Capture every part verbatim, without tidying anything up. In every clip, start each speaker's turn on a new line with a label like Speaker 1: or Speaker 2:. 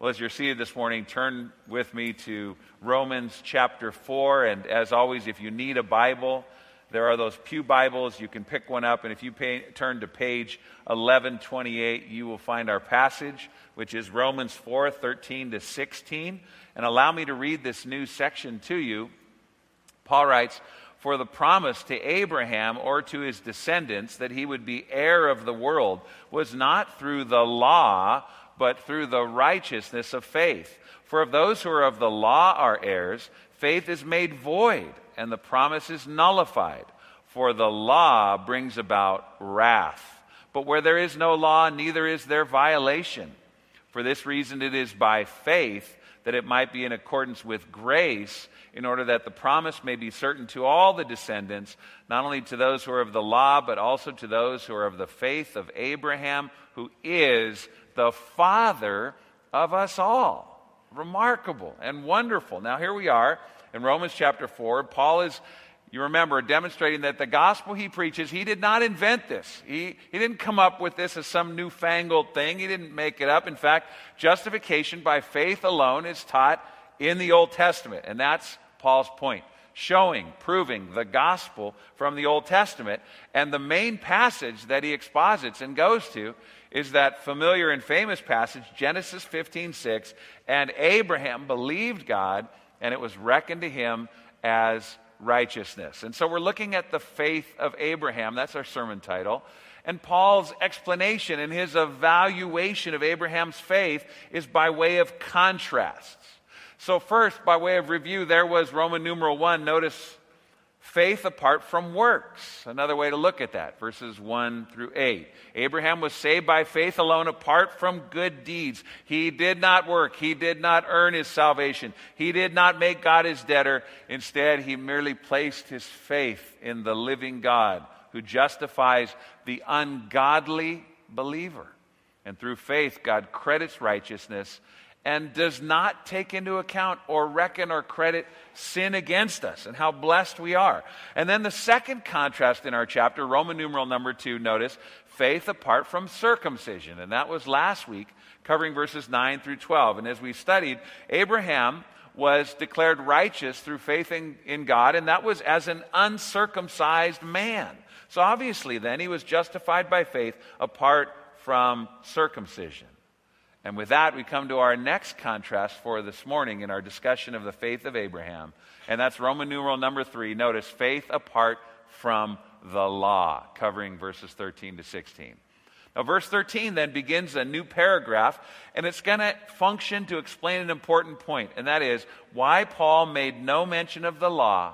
Speaker 1: Well, as you're seated this morning, turn with me to Romans chapter four. And as always, if you need a Bible, there are those pew Bibles. You can pick one up. And if you pay, turn to page eleven twenty-eight, you will find our passage, which is Romans four, thirteen to sixteen. And allow me to read this new section to you. Paul writes, "For the promise to Abraham or to his descendants that he would be heir of the world was not through the law, but through the righteousness of faith. For if those who are of the law are heirs, faith is made void, and the promise is nullified. For the law brings about wrath. But where there is no law, neither is there violation. For this reason it is by faith that it might be in accordance with grace, in order that the promise may be certain to all the descendants, not only to those who are of the law, but also to those who are of the faith of Abraham, who is the father of us all." Remarkable and wonderful. Now here we are in Romans chapter four. Paul is, you remember, demonstrating that the gospel he preaches, he did not invent this. He, he didn't come up with this as some newfangled thing. He didn't make it up. In fact, justification by faith alone is taught in the Old Testament. And that's Paul's point. Showing, proving the gospel from the Old Testament. And the main passage that he exposits and goes to is that familiar and famous passage, Genesis fifteen six, "And Abraham believed God, and it was reckoned to him as righteousness." And so we're looking at the faith of Abraham. That's our sermon title. And Paul's explanation and his evaluation of Abraham's faith is by way of contrasts. So first, by way of review, there was Roman numeral one. Notice faith apart from works. Another way to look at that, verses one through eight. Abraham was saved by faith alone, apart from good deeds. He did not work. He did not earn his salvation. He did not make God his debtor. Instead, he merely placed his faith in the living God, who justifies the ungodly believer. And through faith, God credits righteousness and does not take into account or reckon or credit sin against us, and how blessed we are. And then the second contrast in our chapter, Roman numeral number two, notice, faith apart from circumcision. And that was last week, covering verses nine through twelve. And as we studied, Abraham was declared righteous through faith in, in God, and that was as an uncircumcised man. So obviously then he was justified by faith apart from circumcision. And with that, we come to our next contrast for this morning in our discussion of the faith of Abraham. And that's Roman numeral number three. Notice, faith apart from the law, covering verses thirteen to sixteen. Now, verse thirteen then begins a new paragraph, and it's going to function to explain an important point, and that is why Paul made no mention of the law.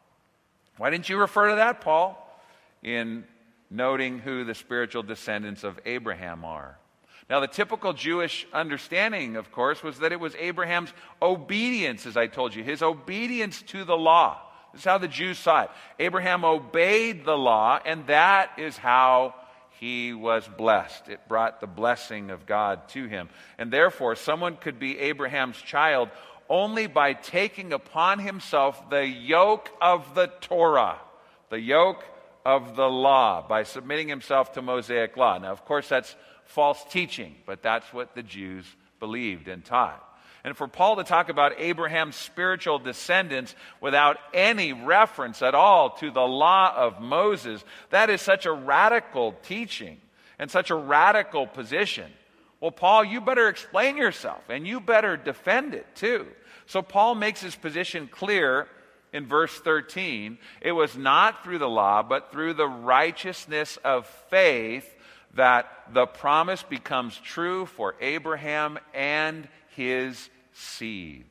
Speaker 1: Why didn't you refer to that, Paul, in noting who the spiritual descendants of Abraham are? Now, the typical Jewish understanding, of course, was that it was Abraham's obedience, as I told you, his obedience to the law. This is how the Jews saw it. Abraham obeyed the law, and that is how he was blessed. It brought the blessing of God to him. And therefore, someone could be Abraham's child only by taking upon himself the yoke of the Torah, the yoke of the law, by submitting himself to Mosaic law. Now, of course, that's false teaching, but that's what the Jews believed and taught. And for Paul to talk about Abraham's spiritual descendants without any reference at all to the law of Moses, that is such a radical teaching and such a radical position. Well, Paul, you better explain yourself, and you better defend it too. So Paul makes his position clear in verse thirteen. It was not through the law, but through the righteousness of faith that the promise becomes true for Abraham and his seed.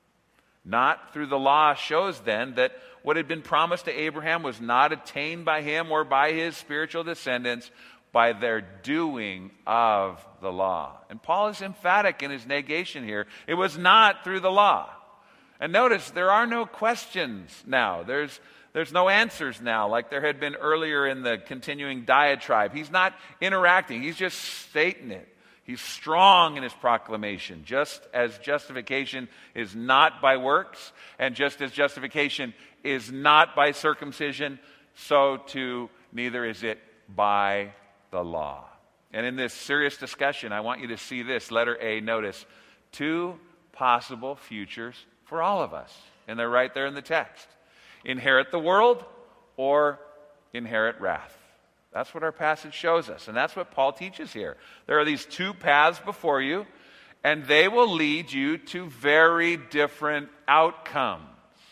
Speaker 1: Not through the law shows then that what had been promised to Abraham was not attained by him or by his spiritual descendants by their doing of the law. And Paul is emphatic in his negation here. It was not through the law. And notice, there are no questions now. There's There's no answers now like there had been earlier in the continuing diatribe. He's not interacting. He's just stating it. He's strong in his proclamation. Just as justification is not by works, and just as justification is not by circumcision, so too neither is it by the law. And in this serious discussion, I want you to see this. Letter A, notice, Two possible futures for all of us. And they're right there in the text. Inherit the world or inherit wrath. That's what our passage shows us. And that's what Paul teaches here. There are these two paths before you, and they will lead you to very different outcomes.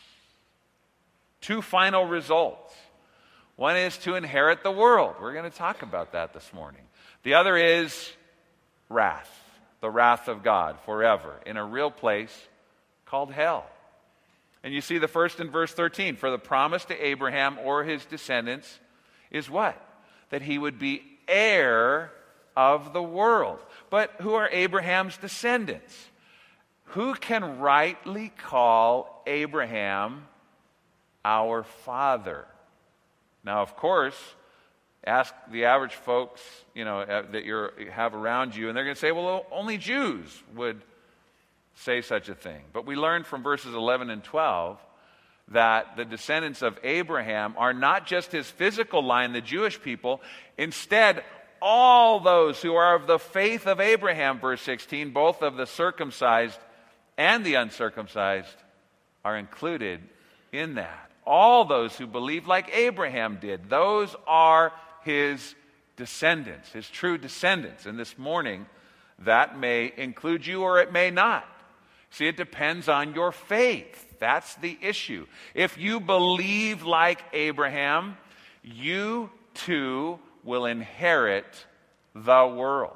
Speaker 1: Two final results. One is to inherit the world. We're going to talk about that this morning. The other is wrath, the wrath of God forever in a real place called hell. And you see the first in verse thirteen. For the promise to Abraham or his descendants is what? That he would be heir of the world. But who are Abraham's descendants? Who can rightly call Abraham our father? Now, of course, ask the average folks, you know, uh, that you have around you, and they're going to say, well, only Jews would say such a thing. But we learned from verses eleven and twelve that the descendants of Abraham are not just his physical line, the Jewish people. Instead, all those who are of the faith of Abraham, verse sixteen, both of the circumcised and the uncircumcised, are included in that. All those who believe like Abraham did, those are his descendants, his true descendants. And this morning, that may include you or it may not. See, it depends on your faith. That's the issue. If you believe like Abraham, you too will inherit the world.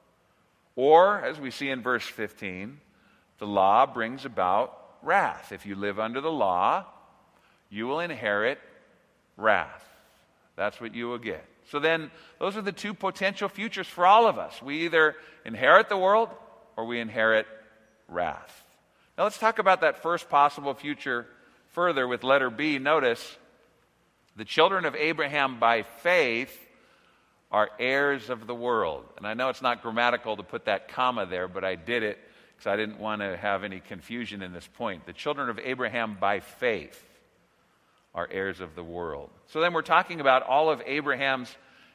Speaker 1: Or, as we see in verse fifteen, the law brings about wrath. If you live under the law, you will inherit wrath. That's what you will get. So then, those are the two potential futures for all of us. We either inherit the world or we inherit wrath. Now let's talk about that first possible future further with letter B. Notice, the children of Abraham by faith are heirs of the world. And I know it's not grammatical to put that comma there, but I did it because I didn't want to have any confusion in this point. The children of Abraham by faith are heirs of the world. So then we're talking about all of Abraham's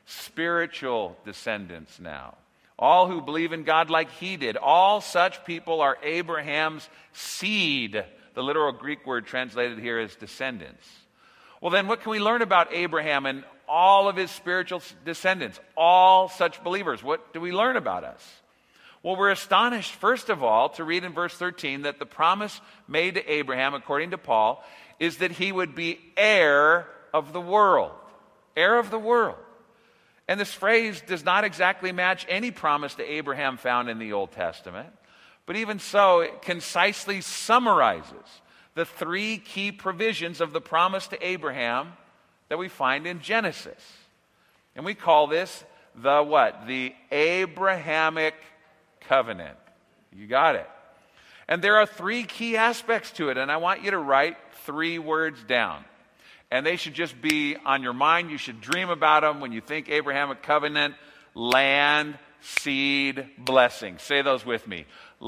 Speaker 1: spiritual descendants now. All who believe in God like he did. All such people are Abraham's seed. The literal Greek word translated here is descendants. Well then, what can we learn about Abraham and all of his spiritual descendants? All such believers. What do we learn about us? Well, we're astonished, first of all, to read in verse thirteen that the promise made to Abraham, according to Paul, is that he would be heir of the world. Heir of the world. And this phrase does not exactly match any promise to Abraham found in the Old Testament. But even so, it concisely summarizes the three key provisions of the promise to Abraham that we find in Genesis. And we call this the what? The Abrahamic covenant. You got it. And there are three key aspects to it, and I want you to write three words down. And they should just be on your mind. You should dream about them when you think Abrahamic covenant. Land, seed, blessing. Say those with me.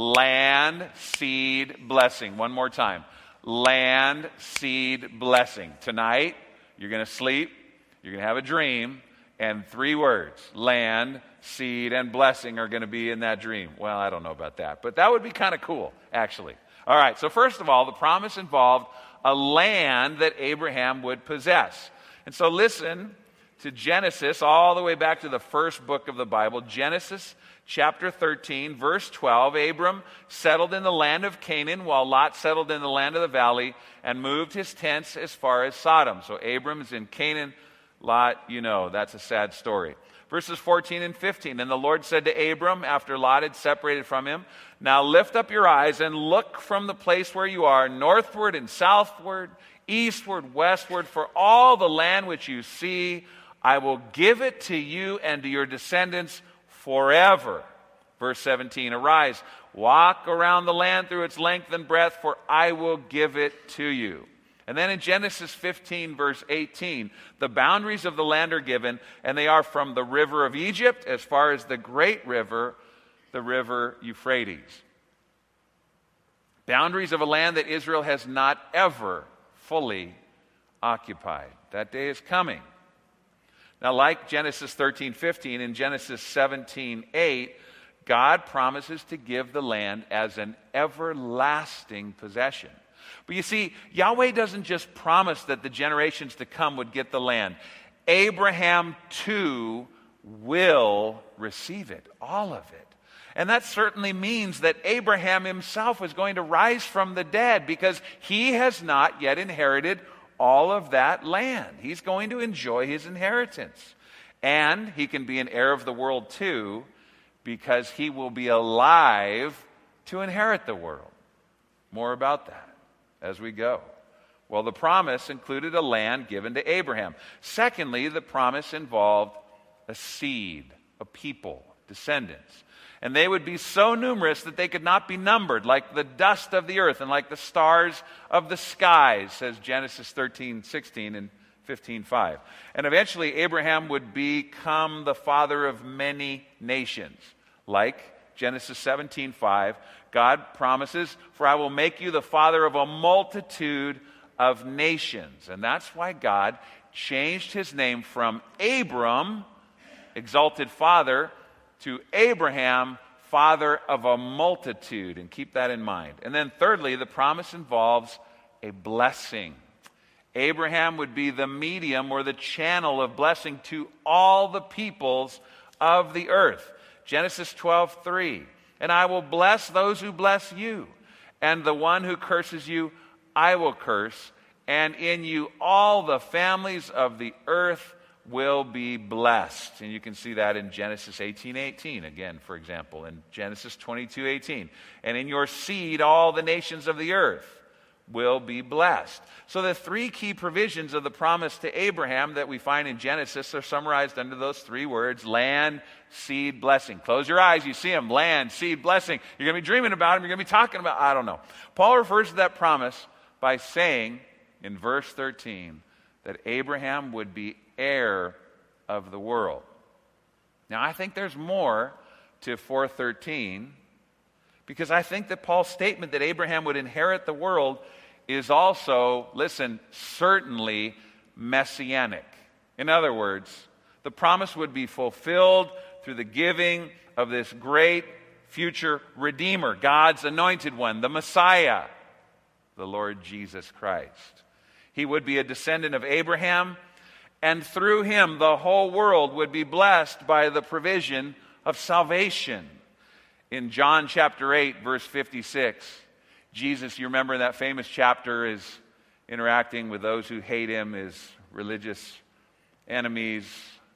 Speaker 1: Land, seed, blessing. One more time. Land, seed, blessing. Tonight, you're going to sleep, you're going to have a dream, and three words, land, seed, and blessing are going to be in that dream. Well, I don't know about that, but that would be kind of cool, actually. All right, so first of all, the promise involved a land that Abraham would possess. And so listen to Genesis, all the way back to the first book of the Bible, Genesis chapter thirteen, verse twelve. Abram settled in the land of Canaan, while Lot settled in the land of the valley, and moved his tents as far as Sodom. So Abram is in Canaan. Lot, you know, that's a sad story. Verses fourteen and fifteen. And the Lord said to Abram, after Lot had separated from him, now lift up your eyes and look from the place where you are, northward and southward, eastward, westward, for all the land which you see, I will give it to you and to your descendants forever. Verse seventeen, arise, walk around the land through its length and breadth, for I will give it to you. And then in Genesis fifteen, verse eighteen, the boundaries of the land are given, and they are from the river of Egypt as far as the great river, the river Euphrates. Boundaries of a land that Israel has not ever fully occupied. That day is coming. Now, like Genesis thirteen fifteen, in Genesis seventeen eight, God promises to give the land as an everlasting possession. But you see, Yahweh doesn't just promise that the generations to come would get the land. Abraham too will receive it, all of it. And that certainly means that Abraham himself is going to rise from the dead because he has not yet inherited all of that land. He's going to enjoy his inheritance. And he can be an heir of the world too because he will be alive to inherit the world. More about that as we go. Well, the promise included a land given to Abraham. Secondly, the promise involved a seed, a people, descendants. And they would be so numerous that they could not be numbered, like the dust of the earth and like the stars of the skies, says Genesis thirteen sixteen and fifteen five. And eventually Abraham would become the father of many nations. Like Genesis seventeen five, God promises, "For I will make you the father of a multitude of nations." And that's why God changed his name from Abram, exalted father, to Abraham, father of a multitude. And keep that in mind. And then thirdly, the promise involves a blessing. Abraham would be the medium or the channel of blessing to all the peoples of the earth. Genesis twelve three. "And I will bless those who bless you, and the one who curses you I will curse, and in you all the families of the earth will be blessed." And you can see that in Genesis eighteen eighteen again, for example, in Genesis twenty-two eighteen. "And in your seed all the nations of the earth will be blessed." So the three key provisions of the promise to Abraham that we find in Genesis are summarized under those three words: land, seed, blessing. Close your eyes, you see them: land, seed, blessing. You're going to be dreaming about them, you're going to be talking about, I don't know. Paul refers to that promise by saying in verse thirteen that Abraham would be heir of the world. Now, I think there's more to four thirteen, because I think that Paul's statement that Abraham would inherit the world is also, listen, certainly messianic. In other words, the promise would be fulfilled through the giving of this great future Redeemer, God's anointed one, the Messiah, the Lord Jesus Christ. He would be a descendant of Abraham, and through him the whole world would be blessed by the provision of salvation. In John chapter eight, verse fifty-six, Jesus, you remember that famous chapter, is interacting with those who hate him, his religious enemies.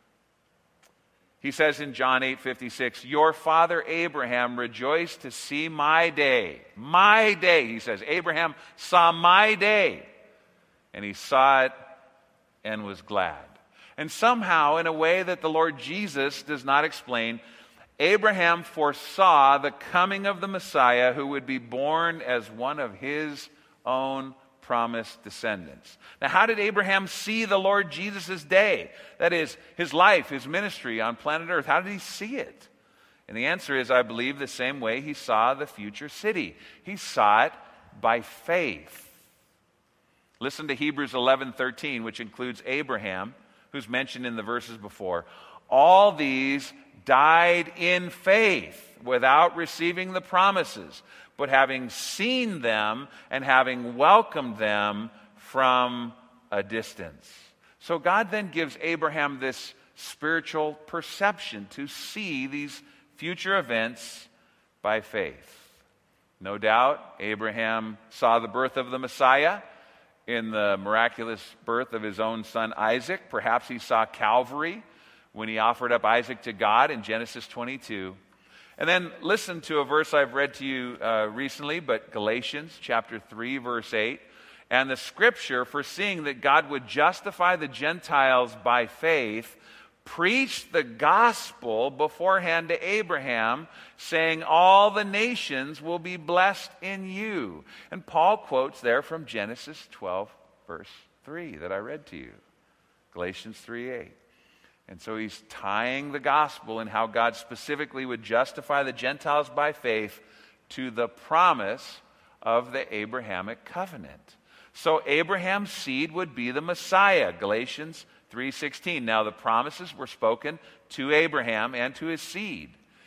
Speaker 1: He says in John eight fifty-six, "Your father Abraham rejoiced to see my day." My day, he says. Abraham saw my day, and he saw it and was glad. And somehow, in a way that the Lord Jesus does not explain, Abraham foresaw the coming of the Messiah who would be born as one of his own promised descendants. Now, how did Abraham see the Lord Jesus' day? That is, his life, his ministry on planet Earth. How did he see it? And the answer is, I believe, the same way he saw the future city. He saw it by faith. Listen to Hebrews eleven thirteen, which includes Abraham, who's mentioned in the verses before. "All these died in faith without receiving the promises, but having seen them and having welcomed them from a distance." So God then gives Abraham this spiritual perception to see these future events by faith. No doubt, Abraham saw the birth of the Messiah in the miraculous birth of his own son Isaac. Perhaps he saw Calvary when he offered up Isaac to God in Genesis twenty-two. And then listen to a verse I've read to you uh, recently, but Galatians chapter three, verse eight. "And the scripture, foreseeing that God would justify the Gentiles by faith, preached the gospel beforehand to Abraham, saying, 'All the nations will be blessed in you.'" And Paul quotes there from Genesis twelve, verse three that I read to you. Galatians three eight. And so he's tying the gospel and how God specifically would justify the Gentiles by faith to the promise of the Abrahamic covenant. So Abraham's seed would be the Messiah, Galatians three sixteen. Now the promises were spoken to Abraham and to his seed.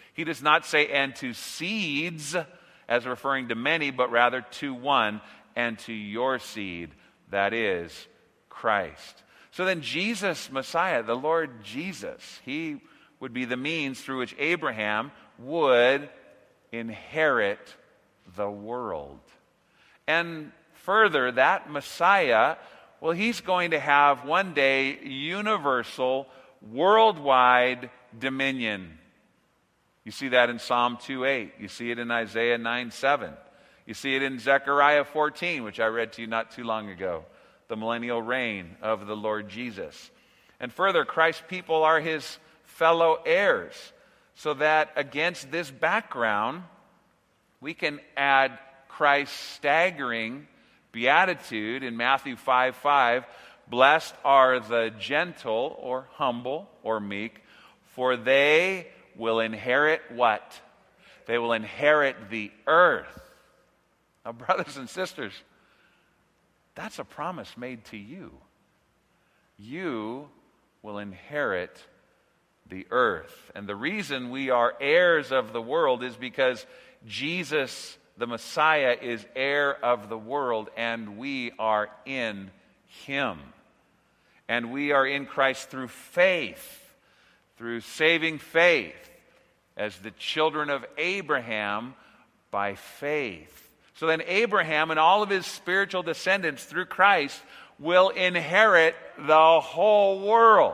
Speaker 1: He does not say, and to seeds, as referring to many, but rather to one, and to your seed, that is Christ. So then Jesus, Messiah, the Lord Jesus, he would be the means through which Abraham would inherit the world. And further, that Messiah, well, he's going to have one day universal, worldwide dominion. You see that in Psalm two eight. You see it in Isaiah nine seven. You see it in Zechariah fourteen, which I read to you not too long ago. The millennial reign of the Lord Jesus. And further, Christ's people are his fellow heirs. So that against this background, we can add Christ's staggering beatitude in Matthew five five. Blessed are the gentle or humble or meek, for they will inherit what? They will inherit the earth. Now, brothers and sisters, that's a promise made to you. You will inherit the earth. And the reason we are heirs of the world is because Jesus, the Messiah, is heir of the world, and we are in him. And we are in Christ through faith, through saving faith, as the children of Abraham by faith. So then Abraham and all of his spiritual descendants through Christ will inherit the whole world.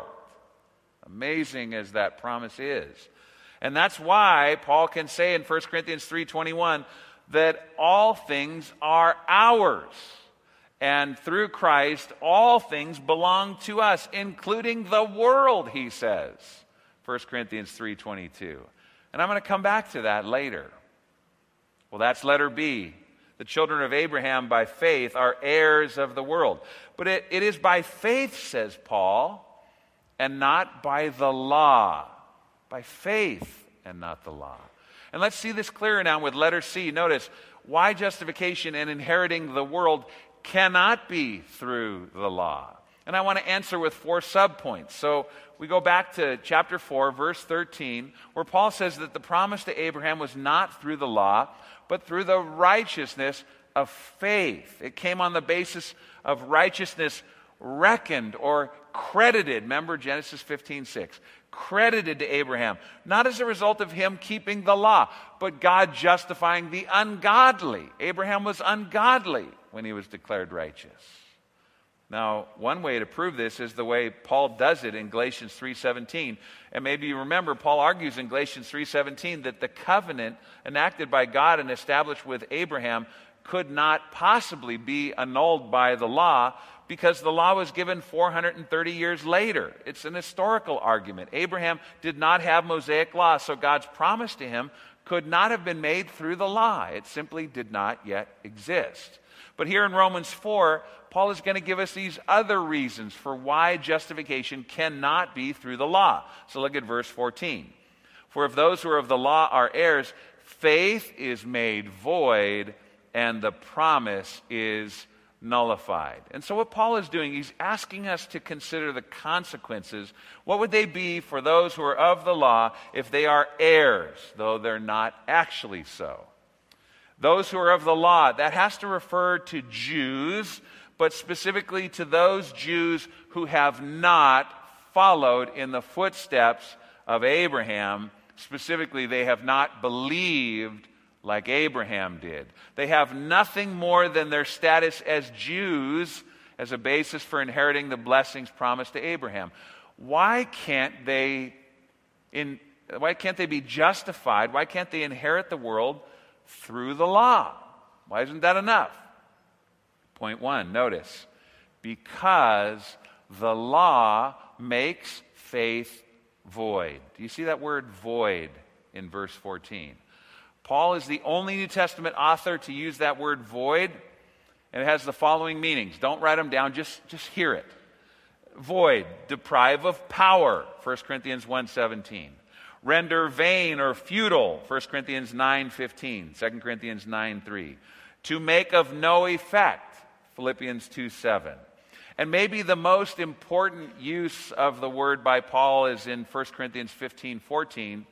Speaker 1: Amazing as that promise is. And that's why Paul can say in First Corinthians three twenty-one that all things are ours. And through Christ, all things belong to us, including the world, he says. First Corinthians three twenty-two. And I'm going to come back to that later. Well, that's letter B. The children of Abraham by faith are heirs of the world. But it, it is by faith, says Paul, and not by the law. By faith and not the law. And let's see this clearer now with letter C. Notice, why justification and inheriting the world cannot be through the law. And I want to answer with four subpoints. So we go back to chapter four, verse thirteen, where Paul says that the promise to Abraham was not through the law, but through the righteousness of faith. It came on the basis of righteousness reckoned or credited. Remember Genesis fifteen six. Credited to Abraham, not as a result of him keeping the law, but God justifying the ungodly. Abraham was ungodly when he was declared righteous. Now, one way to prove this is the way Paul does it in Galatians three seventeen. And maybe you remember, Paul argues in Galatians three seventeen that the covenant enacted by God and established with Abraham could not possibly be annulled by the law because the law was given four hundred thirty years later. It's an historical argument. Abraham did not have Mosaic law, so God's promise to him could not have been made through the law. It simply did not yet exist. But here in Romans four, Paul is going to give us these other reasons for why justification cannot be through the law. So look at verse fourteen. For if those who are of the law are heirs, faith is made void and the promise is nullified. And so what Paul is doing, he's asking us to consider the consequences. What would they be for those who are of the law if they are heirs, though they're not actually so? Those who are of the law, that has to refer to Jews, but specifically to those Jews who have not followed in the footsteps of Abraham. Specifically, they have not believed like Abraham did. They have nothing more than their status as Jews as a basis for inheriting the blessings promised to Abraham. Why can't they in why can't they be justified? Why can't they inherit the world through the law? Why isn't that enough? Point one, notice, because the law makes faith void. Do you see that word void in verse fourteen? Paul is the only New Testament author to use that word void, and it has the following meanings. Don't write them down, just, just hear it. Void, deprive of power, First Corinthians one seventeen. Render vain or futile, First Corinthians nine fifteen, Second Corinthians nine three. To make of no effect, Philippians two seven. And maybe the most important use of the word by Paul is in First Corinthians fifteen fourteen,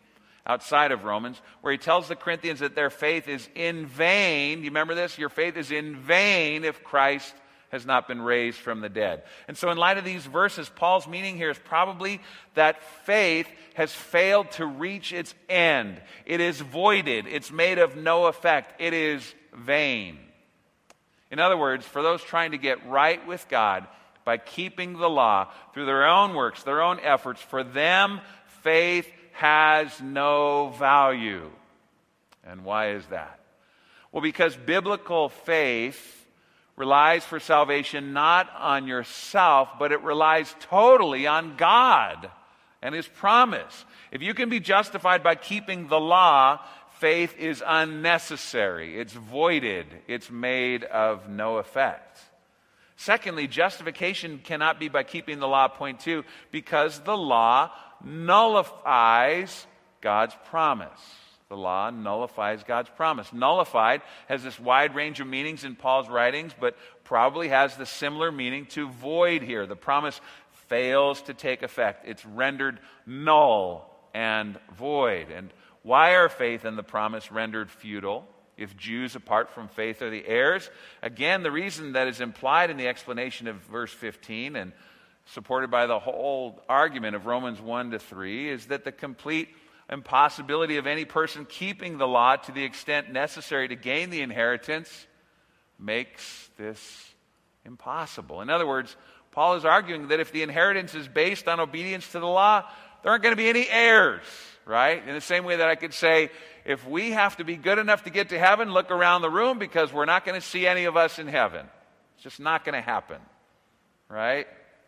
Speaker 1: outside of Romans, where he tells the Corinthians that their faith is in vain. You remember this? Your faith is in vain if Christ has not been raised from the dead. And so in light of these verses, Paul's meaning here is probably that faith has failed to reach its end. It is voided. It's made of no effect. It is vain. In other words, for those trying to get right with God by keeping the law through their own works, their own efforts, for them, faith has no value. And why is that? Well, because biblical faith relies for salvation not on yourself, but it relies totally on God and His promise. If you can be justified by keeping the law, faith is unnecessary. It's voided. It's made of no effect. Secondly, justification cannot be by keeping the law, point two, because the law nullifies God's promise. The law nullifies God's promise. Nullified has this wide range of meanings in Paul's writings, but probably has the similar meaning to void here. The promise fails to take effect. It's rendered null and void. And why are faith and the promise rendered futile if Jews apart from faith are the heirs? Again, the reason that is implied in the explanation of verse fifteen and supported by the whole argument of Romans one to three is that the complete impossibility of any person keeping the law to the extent necessary to gain the inheritance makes this impossible. In other words, Paul is arguing that if the inheritance is based on obedience to the law, there aren't going to be any heirs, right? In the same way that I could say, if we have to be good enough to get to heaven, look around the room because we're not going to see any of us in heaven. It's just not going to happen, right?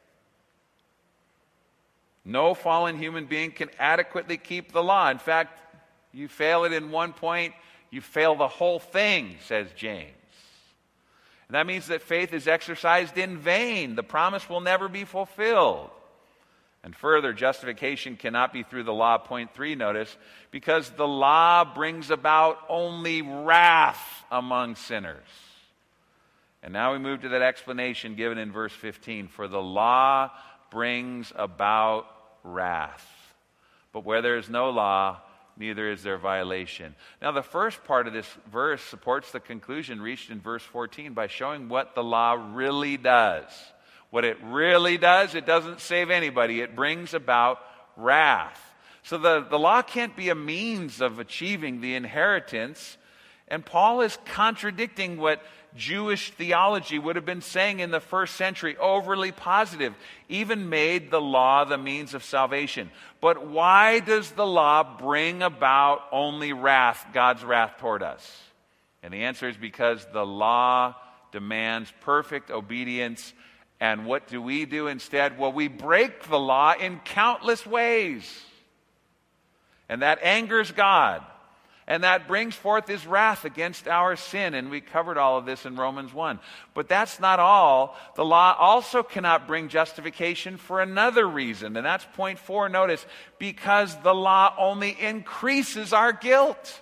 Speaker 1: No fallen human being can adequately keep the law. In fact, you fail it in one point, you fail the whole thing, says James. And that means that faith is exercised in vain. The promise will never be fulfilled. And further, justification cannot be through the law, point three, notice, because the law brings about only wrath among sinners. And now we move to that explanation given in verse fifteen. For the law brings about wrath. But where there is no law, neither is there violation. Now, the first part of this verse supports the conclusion reached in verse fourteen by showing what the law really does. What it really does, it doesn't save anybody. It brings about wrath. So the, the law can't be a means of achieving the inheritance. And Paul is contradicting what Jewish theology would have been saying in the first century, overly positive, even made the law the means of salvation. But why does the law bring about only wrath, God's wrath toward us? And the answer is because the law demands perfect obedience. And what do we do instead? Well, we break the law in countless ways. And that angers God. And that brings forth His wrath against our sin. And we covered all of this in Romans one. But that's not all. The law also cannot bring justification for another reason. And that's point four, notice, because the law only increases our guilt.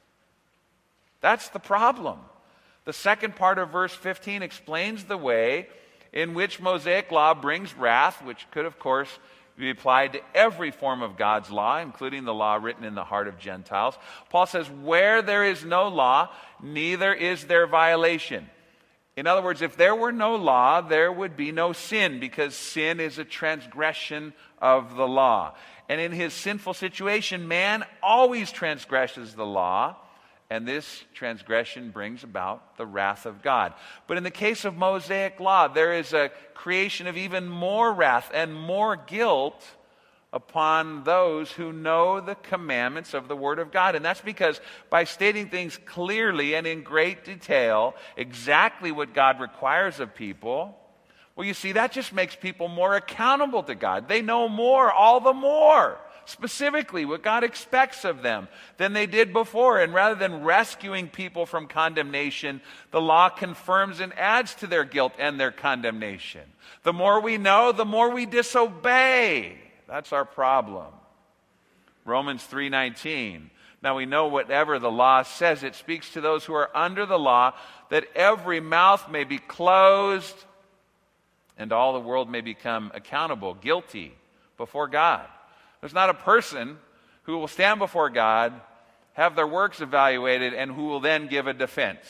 Speaker 1: That's the problem. The second part of verse fifteen explains the way in which Mosaic law brings wrath, which could, of course, be applied to every form of God's law, including the law written in the heart of Gentiles. Paul says, where there is no law, neither is there violation. In other words, if there were no law, there would be no sin, because sin is a transgression of the law. And in his sinful situation, man always transgresses the law, and this transgression brings about the wrath of God. But in the case of Mosaic law, there is a creation of even more wrath and more guilt upon those who know the commandments of the Word of God. And that's because by stating things clearly and in great detail, exactly what God requires of people, well, you see, that just makes people more accountable to God. They know more, all the more, specifically what God expects of them than they did before. And rather than rescuing people from condemnation, the law confirms and adds to their guilt and their condemnation. The more we know, the more we disobey. That's our problem. Romans three nineteen. Now we know whatever the law says, it speaks to those who are under the law, that every mouth may be closed and all the world may become accountable, guilty before God. There's not a person who will stand before God, have their works evaluated, and who will then give a defense.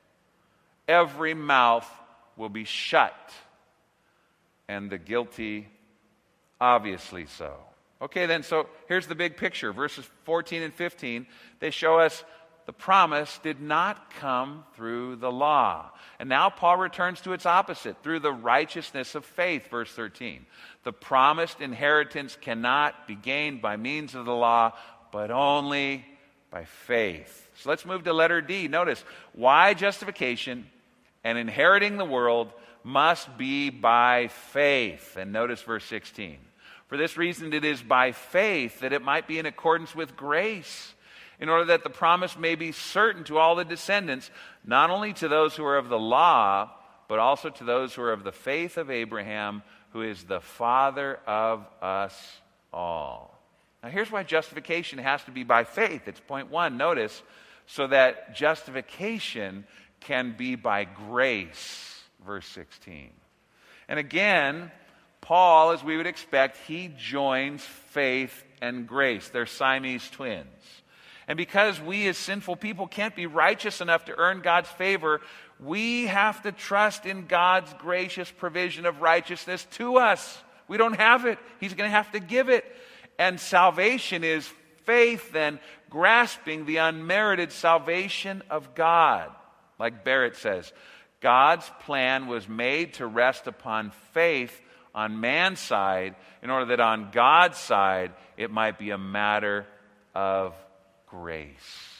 Speaker 1: Every mouth will be shut, and the guilty obviously so. Okay, then, so here's the big picture. Verses fourteen and fifteen, they show us the promise did not come through the law. And now Paul returns to its opposite, through the righteousness of faith, verse thirteen. The promised inheritance cannot be gained by means of the law, but only by faith. So let's move to letter D. Notice, why justification and inheriting the world must be by faith. And notice verse sixteen. For this reason it is by faith, that it might be in accordance with grace, in order that the promise may be certain to all the descendants, not only to those who are of the law, but also to those who are of the faith of Abraham, who is the father of us all. Now here's why justification has to be by faith. It's point one, notice, so that justification can be by grace, verse sixteen. And again, Paul, as we would expect, he joins faith and grace. They're Siamese twins. And because we as sinful people can't be righteous enough to earn God's favor, we have to trust in God's gracious provision of righteousness to us. We don't have it. He's going to have to give it. And salvation is faith, then, grasping the unmerited salvation of God. Like Barrett says, God's plan was made to rest upon faith on man's side, in order that on God's side it might be a matter of grace.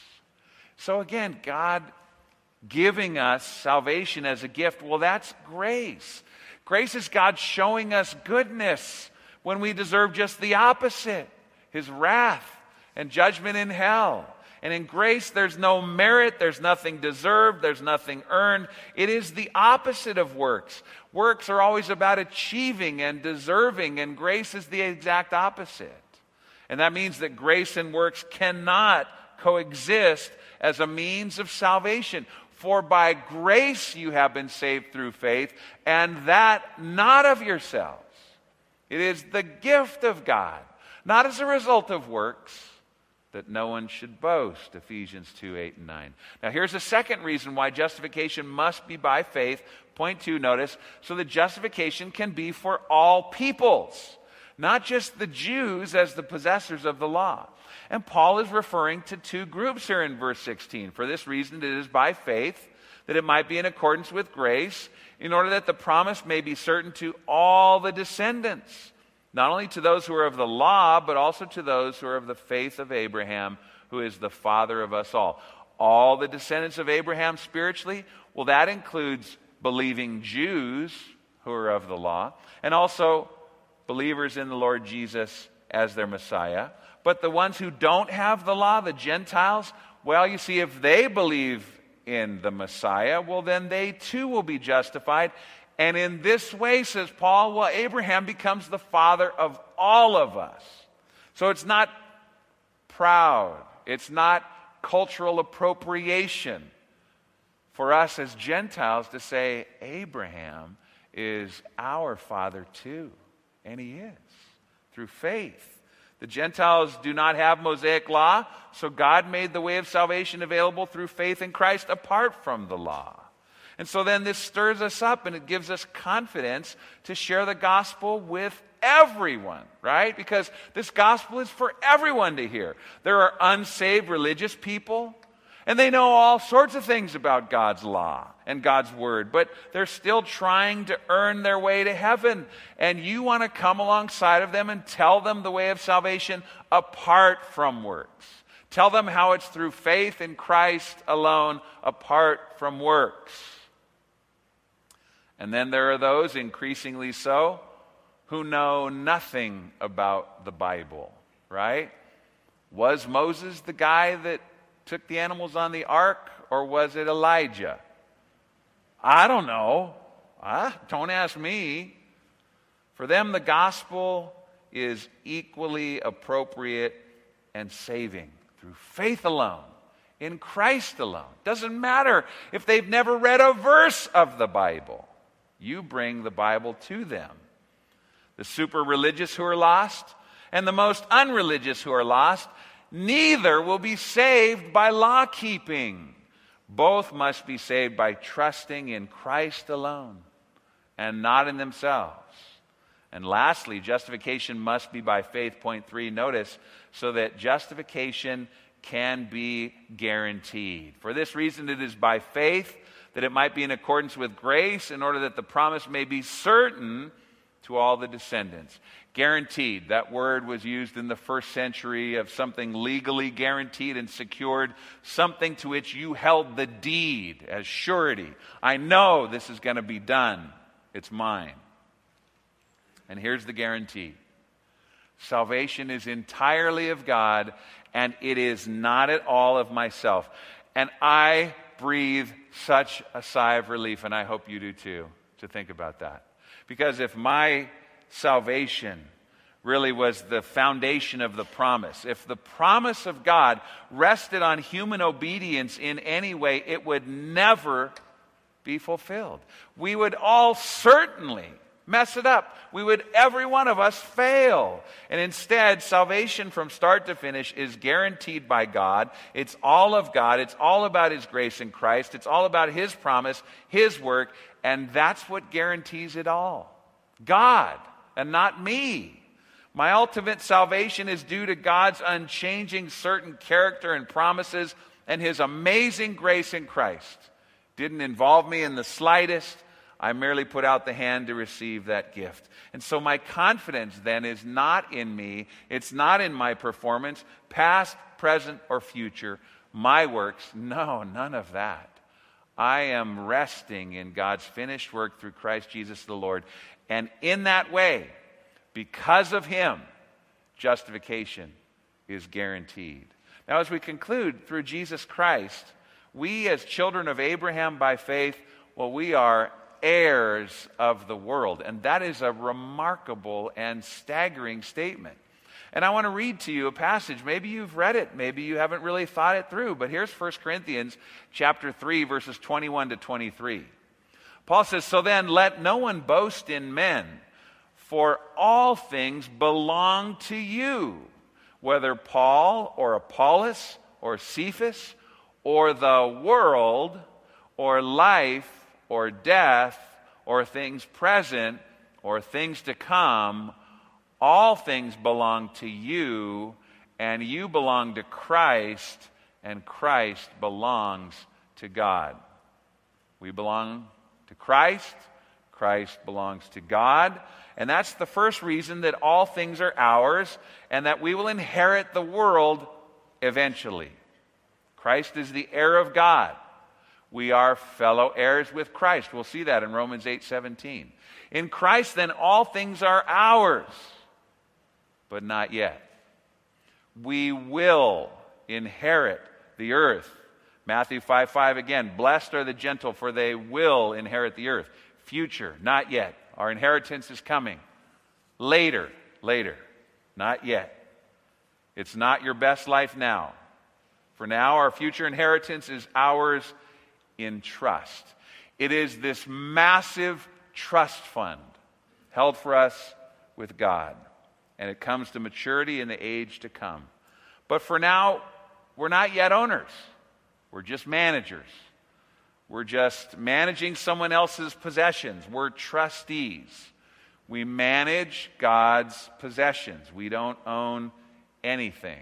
Speaker 1: So again, God giving us salvation as a gift, well, that's grace. Grace is God showing us goodness when we deserve just the opposite, His wrath and judgment in hell. And in grace, there's no merit, there's nothing deserved, there's nothing earned. It is the opposite of works. Works are always about achieving and deserving, and grace is the exact opposite. And that means that grace and works cannot coexist as a means of salvation. For by grace you have been saved through faith, and that not of yourselves. It is the gift of God, not as a result of works, that no one should boast, Ephesians two, eight, and nine. Now here's a second reason why justification must be by faith. Point two, notice, so that justification can be for all peoples, not just the Jews as the possessors of the law. And Paul is referring to two groups here in verse sixteen. For this reason it is by faith, that it might be in accordance with grace, in order that the promise may be certain to all the descendants, not only to those who are of the law, but also to those who are of the faith of Abraham, who is the father of us all. All the descendants of Abraham spiritually, well, that includes believing Jews who are of the law, and also believers in the Lord Jesus as their Messiah. But the ones who don't have the law, the Gentiles, well, you see, if they believe in the Messiah, well, then they too will be justified. And in this way, says Paul, well, Abraham becomes the father of all of us. So it's not proud. It's not cultural appropriation for us as Gentiles to say, Abraham is our father too. And he is, through faith. The Gentiles do not have Mosaic law, so God made the way of salvation available through faith in Christ apart from the law. And so then this stirs us up and it gives us confidence to share the gospel with everyone, right? Because this gospel is for everyone to hear. There are unsaved religious people, and they know all sorts of things about God's law and God's word, but they're still trying to earn their way to heaven. And you want to come alongside of them and tell them the way of salvation apart from works. Tell them how it's through faith in Christ alone, apart from works. And then there are those, increasingly so, who know nothing about the Bible, right? Was Moses the guy that took the animals on the ark, or was it Elijah? I don't know. Ah, don't ask me. For them, the gospel is equally appropriate and saving through faith alone, in Christ alone. Doesn't matter if they've never read a verse of the Bible. You bring the Bible to them. The super religious who are lost and the most unreligious who are lost neither will be saved by law keeping. Both must be saved by trusting in Christ alone and not in themselves. And lastly, justification must be by faith. Point three, notice, so that justification can be guaranteed. For this reason, it is by faith, that it might be in accordance with grace, in order that the promise may be certain to all the descendants. Guaranteed. That word was used in the first century of something legally guaranteed and secured, something to which you held the deed as surety. I know this is going to be done. It's mine. And here's the guarantee. Salvation is entirely of God, and it is not at all of myself. And I breathe such a sigh of relief, and I hope you do too, to think about that. Because if my salvation really was the foundation of the promise, if the promise of God rested on human obedience in any way, it would never be fulfilled. We would all certainly mess it up. We would, every one of us, fail. And instead, salvation from start to finish is guaranteed by God. It's all of God. It's all about His grace in Christ. It's all about His promise, His work, and that's what guarantees it all. God, and not me. My ultimate salvation is due to God's unchanging certain character and promises and His amazing grace in Christ. Didn't involve me in the slightest. I merely put out the hand to receive that gift. And so my confidence then is not in me. It's not in my performance, past, present, or future, my works. No, none of that. I am resting in God's finished work through Christ Jesus the Lord. And in that way, because of Him, justification is guaranteed. Now, as we conclude, through Jesus Christ, we as children of Abraham by faith, well, we are heirs of the world. And that is a remarkable and staggering statement. And I want to read to you a passage. Maybe you've read it. Maybe you haven't really thought it through. But here's First Corinthians chapter three, verses twenty-one to twenty-three. Paul says, "So then let no one boast in men, for all things belong to you, whether Paul or Apollos or Cephas or the world or life or death, or things present, or things to come, all things belong to you, and you belong to Christ, and Christ belongs to God." We belong to Christ, Christ belongs to God, and that's the first reason that all things are ours, and that we will inherit the world eventually. Christ is the heir of God. We are fellow heirs with Christ. We'll see that in Romans eight seventeen. In Christ, then, all things are ours, but not yet. We will inherit the earth. Matthew five five again, "Blessed are the gentle, for they will inherit the earth." Future, not yet. Our inheritance is coming. Later, later, not yet. It's not your best life now. For now, our future inheritance is ours in trust. It is this massive trust fund held for us with God, and it comes to maturity in the age to come. But for now, we're not yet owners. We're just managers. We're just managing someone else's possessions. We're trustees. We manage God's possessions. We don't own anything,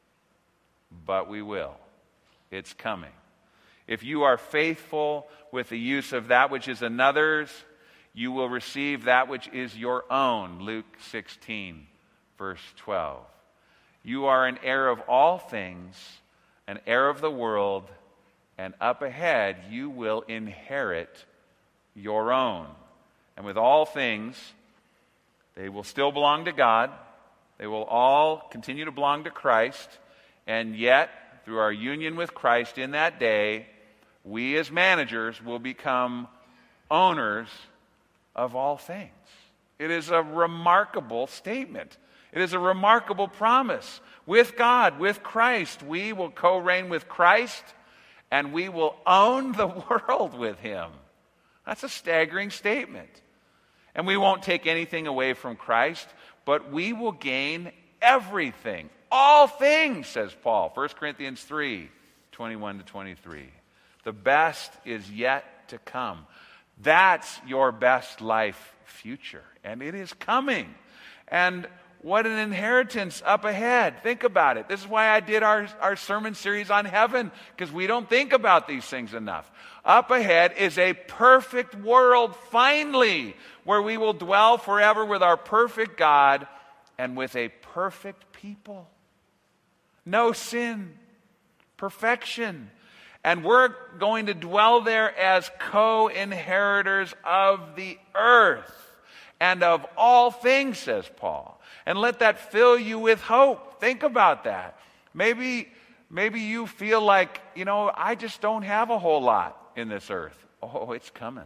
Speaker 1: but we will. It's coming. If you are faithful with the use of that which is another's, you will receive that which is your own. Luke sixteen, verse twelve. You are an heir of all things, an heir of the world, and up ahead you will inherit your own. And with all things, they will still belong to God. They will all continue to belong to Christ. And yet, through our union with Christ in that day, we as managers will become owners of all things. It is a remarkable statement. It is a remarkable promise. With God, with Christ, we will co-reign with Christ, and we will own the world with Him. That's a staggering statement. And we won't take anything away from Christ, but we will gain everything All things, says Paul, First Corinthians three, twenty-one to twenty-three. The best is yet to come. That's your best life future, and it is coming. And what an inheritance up ahead. Think about it. This is why I did our, our sermon series on heaven, because we don't think about these things enough. Up ahead is a perfect world, finally, where we will dwell forever with our perfect God and with a perfect people. No sin, perfection. And we're going to dwell there as co-inheritors of the earth and of all things, says Paul. And let that fill you with hope. Think about that. Maybe, maybe you feel like, you know, I just don't have a whole lot in this earth. Oh, it's coming.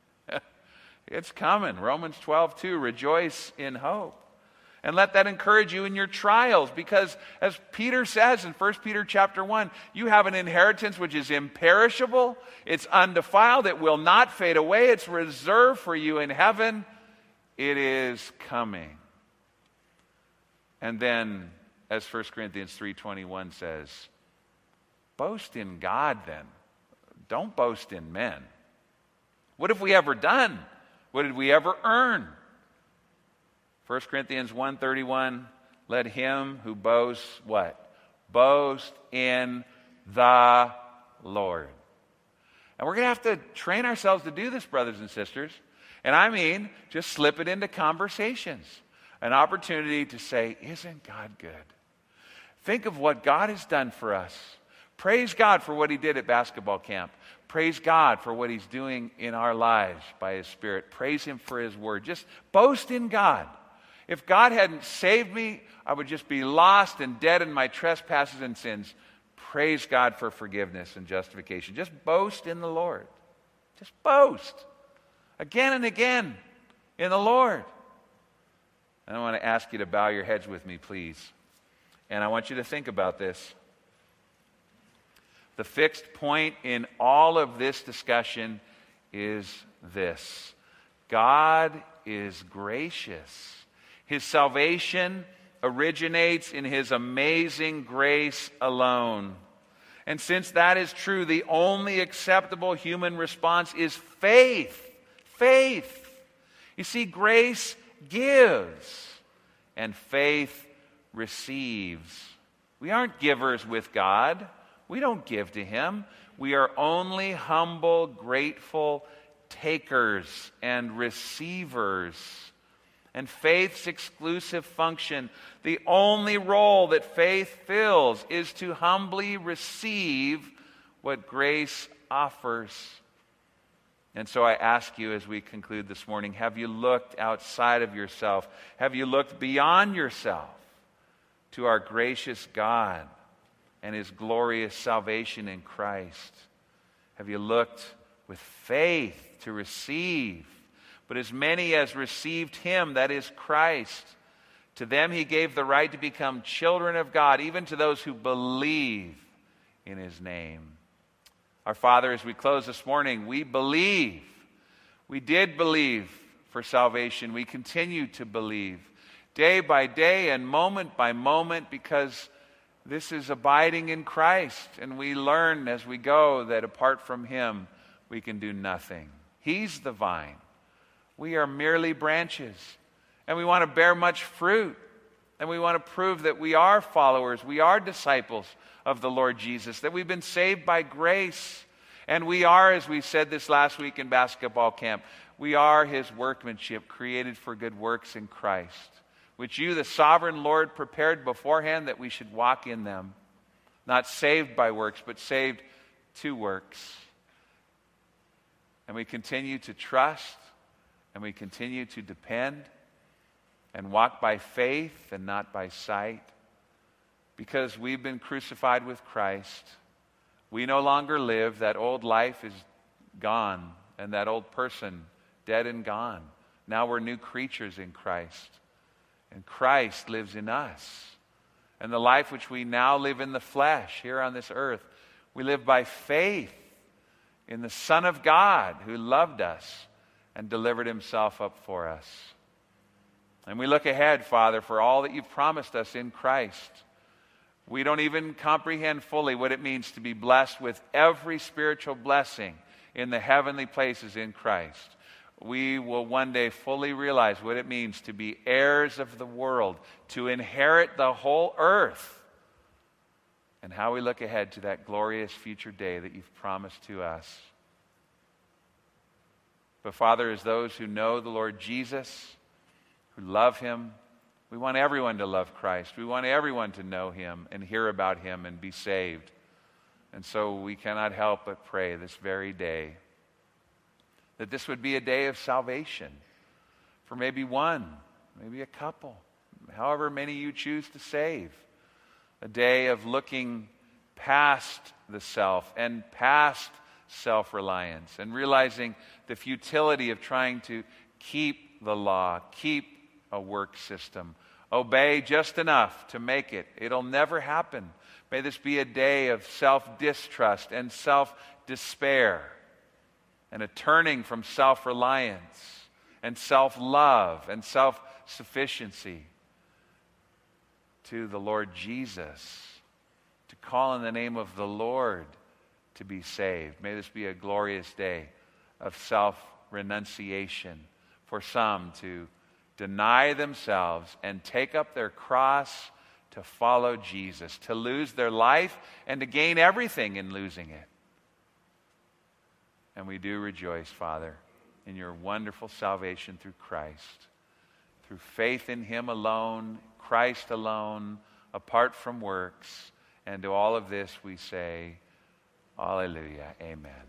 Speaker 1: It's coming. Romans twelve two, rejoice in hope. And let that encourage you in your trials, because as Peter says in First Peter chapter one, you have an inheritance which is imperishable, it's undefiled, it will not fade away, it's reserved for you in heaven. It is coming. And then, as First Corinthians three twenty-one says, boast in God then. Don't boast in men. What have we ever done? What did we ever earn? First Corinthians one thirty-one, let him who boasts, what? Boast in the Lord. And we're going to have to train ourselves to do this, brothers and sisters. And I mean, just slip it into conversations. An opportunity to say, isn't God good? Think of what God has done for us. Praise God for what he did at basketball camp. Praise God for what he's doing in our lives by his Spirit. Praise him for his word. Just boast in God. If God hadn't saved me, I would just be lost and dead in my trespasses and sins. Praise God for forgiveness and justification. Just boast in the Lord. Just boast. Again and again in the Lord. And I want to ask you to bow your heads with me, please. And I want you to think about this. The fixed point in all of this discussion is this. God is gracious. His salvation originates in his amazing grace alone. And since that is true, the only acceptable human response is faith. Faith. You see, grace gives and faith receives. We aren't givers with God. We don't give to him. We are only humble, grateful takers and receivers. And faith's exclusive function, the only role that faith fills, is to humbly receive what grace offers. And so I ask you as we conclude this morning, have you looked outside of yourself? Have you looked beyond yourself to our gracious God and his glorious salvation in Christ? Have you looked with faith to receive? But as many as received him, that is Christ, to them he gave the right to become children of God, even to those who believe in his name. Our Father, as we close this morning, we believe. We did believe for salvation. We continue to believe day by day and moment by moment, because this is abiding in Christ. And we learn as we go that apart from him, we can do nothing. He's the vine. We are merely branches. And we want to bear much fruit. And we want to prove that we are followers. We are disciples of the Lord Jesus. That we've been saved by grace. And we are, as we said this last week in basketball camp, we are his workmanship, created for good works in Christ, which you, the sovereign Lord, prepared beforehand that we should walk in them. Not saved by works, but saved to works. And we continue to trust, and we continue to depend, and walk by faith and not by sight, because we've been crucified with Christ. We no longer live. That old life is gone, and that old person dead and gone. Now we're new creatures in Christ. And Christ lives in us. And the life which we now live in the flesh here on this earth, we live by faith in the Son of God who loved us and delivered himself up for us. And we look ahead, Father, for all that you've promised us in Christ. We don't even comprehend fully what it means to be blessed with every spiritual blessing in the heavenly places in Christ. We will one day fully realize what it means to be heirs of the world, to inherit the whole earth, and how we look ahead to that glorious future day that you've promised to us. But Father, as those who know the Lord Jesus, who love him, we want everyone to love Christ. We want everyone to know him and hear about him and be saved. And so we cannot help but pray this very day that this would be a day of salvation for maybe one, maybe a couple, however many you choose to save. A day of looking past the self and past self-reliance and realizing the futility of trying to keep the law, keep a work system, obey just enough to make it. It'll never happen. May this be a day of self-distrust and self-despair, and a turning from self-reliance and self-love and self-sufficiency to the Lord Jesus, to call on the name of the Lord to be saved. May this be a glorious day of self-renunciation for some to deny themselves and take up their cross to follow Jesus, to lose their life and to gain everything in losing it. And we do rejoice, Father, in your wonderful salvation through Christ, through faith in him alone, Christ alone, apart from works. And to all of this we say, Hallelujah, amen.